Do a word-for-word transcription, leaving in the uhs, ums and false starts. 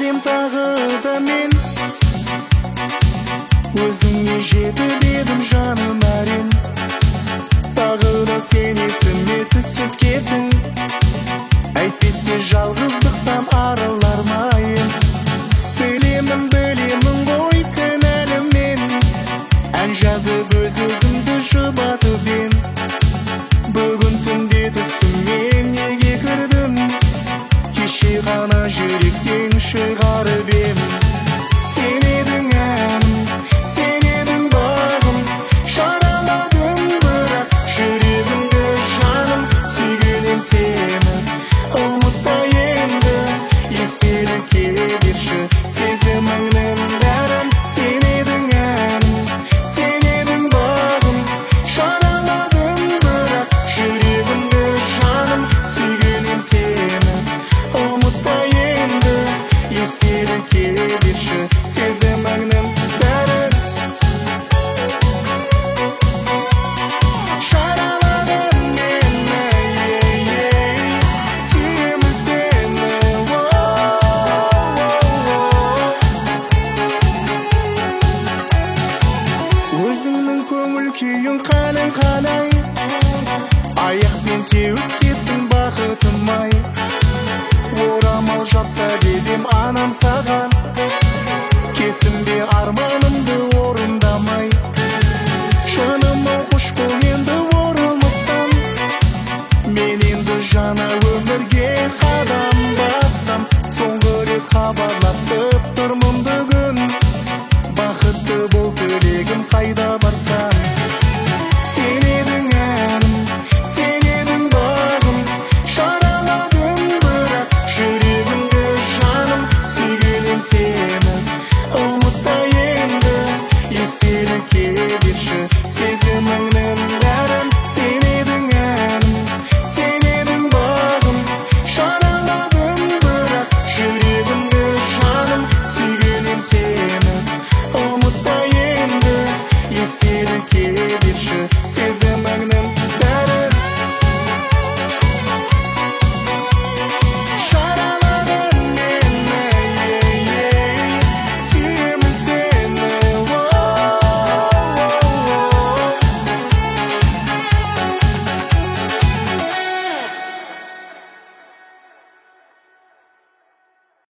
ем тағы да мен. Өзіңе жетіп едім жаным әрең, тағы да сен есіме түсіп кеттің. Әйтпесе жалғыздықтан арылар ма ем? Білемін, білемін ғой кінәлі мен, ән жазып өз-өзімді жұбатып ем. Бүгін түнде түсіме неге кірдім, кеше ғана жүректен шығарып ем. Сен едің әнім, сен едің бағым, жараладым бірақ жүрегімді жаным. Сүйгенім сені ұмытпа енді, естелікке берші сезіміңнің бәрін. Сен едің әнім, сен едің бағым, жараладым бірақ жүрегімді жаным. Сүйгенім сені ұмытпа енді, естелікке берші сезіміңнің бәрін. Жараладым мені, ей-ей, сүйемін сені, оу-оу-оу. Өзіңнің көңіл күйің қалай қалай, аяқпен теуіп кеттің бақытым-ай. Орамал жапса дедім анам саған,